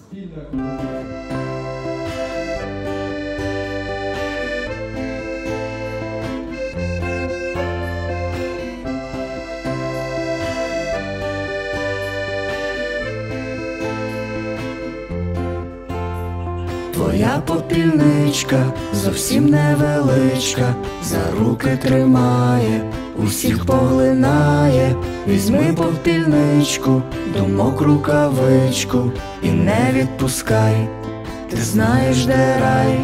спільна композиція. Твоя попільничка зовсім невеличка, за руки тримає, усіх поглинає. Візьми попільничку, думок рукавичку і не відпускай, ти знаєш, де рай.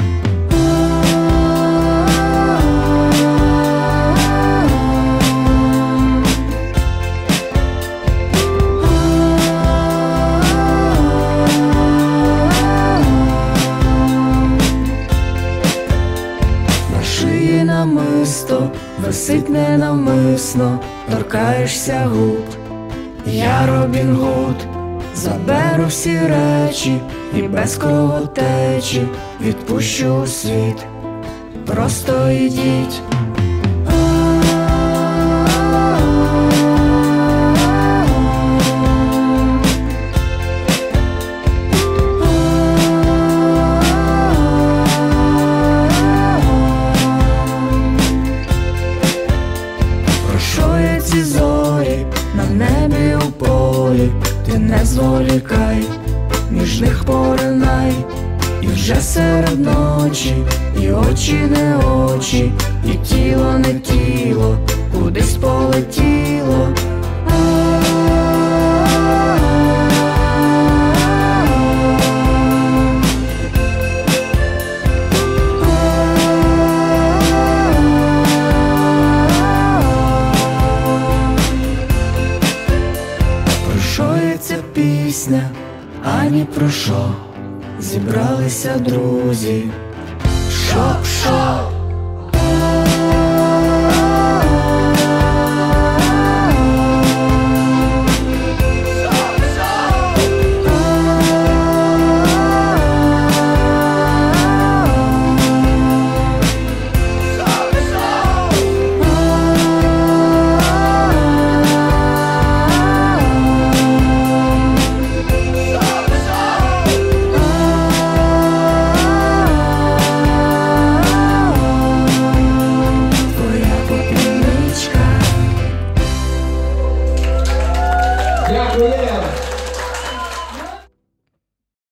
Намисто висить ненавмисно, торкаєшся губ. Я Робін Гуд, заберу всі речі і без кровотечі відпущу у світ. Просто йдіть. Ці зорі на небі у полі, ти не зволікай, між них поринай. І вже серед ночі, і очі не очі, і тіло не тіло, кудись полетіло. Ця пісня, ані про що, зібралися друзі. Шо,